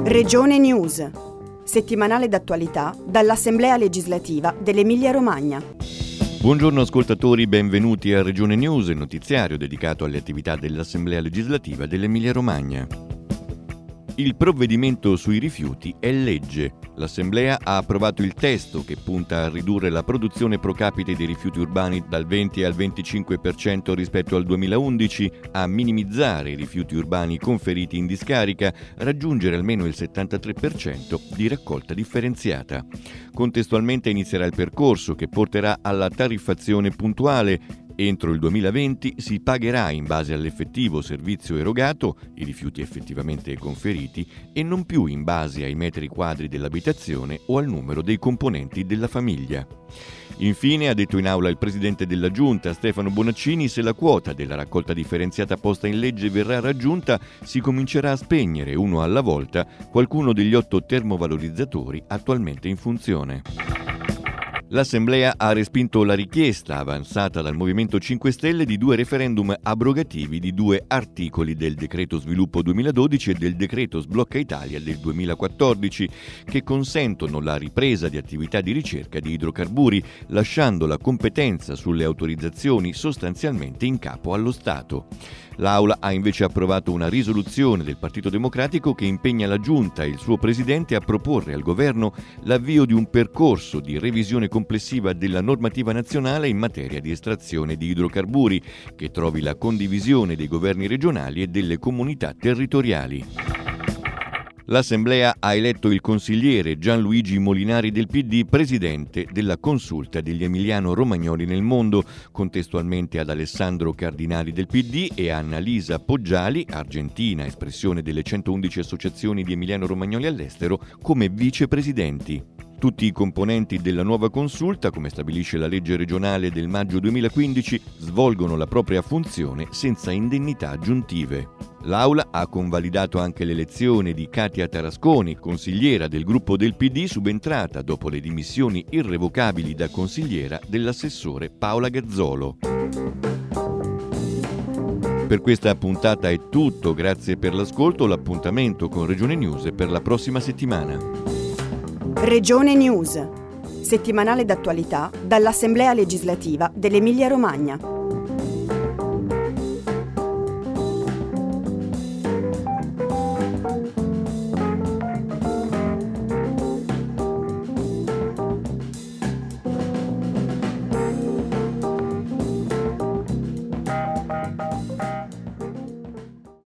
Regione News, settimanale d'attualità dall'Assemblea legislativa dell'Emilia-Romagna. Buongiorno ascoltatori, benvenuti a Regione News, il notiziario dedicato alle attività dell'Assemblea legislativa dell'Emilia-Romagna. Il provvedimento sui rifiuti è legge. L'Assemblea ha approvato il testo che punta a ridurre la produzione pro capite dei rifiuti urbani dal 20 al 25% rispetto al 2011, a minimizzare i rifiuti urbani conferiti in discarica, raggiungere almeno il 73% di raccolta differenziata. Contestualmente inizierà il percorso che porterà alla tariffazione puntuale. Entro il 2020 si pagherà in base all'effettivo servizio erogato, i rifiuti effettivamente conferiti, e non più in base ai metri quadri dell'abitazione o al numero dei componenti della famiglia. Infine, ha detto in aula il presidente della Giunta, Stefano Bonaccini, se la quota della raccolta differenziata posta in legge verrà raggiunta, si comincerà a spegnere, uno alla volta, qualcuno degli 8 termovalorizzatori attualmente in funzione. L'Assemblea ha respinto la richiesta avanzata dal Movimento 5 Stelle di 2 referendum abrogativi di 2 articoli del Decreto Sviluppo 2012 e del Decreto Sblocca Italia del 2014, che consentono la ripresa di attività di ricerca di idrocarburi, lasciando la competenza sulle autorizzazioni sostanzialmente in capo allo Stato. L'Aula ha invece approvato una risoluzione del Partito Democratico che impegna la Giunta e il suo Presidente a proporre al Governo l'avvio di un percorso di revisione complessiva della normativa nazionale in materia di estrazione di idrocarburi, che trovi la condivisione dei governi regionali e delle comunità territoriali. L'Assemblea ha eletto il consigliere Gianluigi Molinari del PD presidente della Consulta degli Emiliano-Romagnoli nel mondo, contestualmente ad Alessandro Cardinali del PD e a Annalisa Poggiali, argentina, espressione delle 111 associazioni di Emiliano-Romagnoli all'estero, come vicepresidenti. Tutti i componenti della nuova consulta, come stabilisce la legge regionale del maggio 2015, svolgono la propria funzione senza indennità aggiuntive. L'Aula ha convalidato anche l'elezione di Katia Tarasconi, consigliera del gruppo del PD, subentrata dopo le dimissioni irrevocabili da consigliera dell'assessore Paola Gazzolo. Per questa puntata è tutto, grazie per l'ascolto, l'appuntamento con Regione News è per la prossima settimana. Regione News, settimanale d'attualità dall'Assemblea legislativa dell'Emilia-Romagna.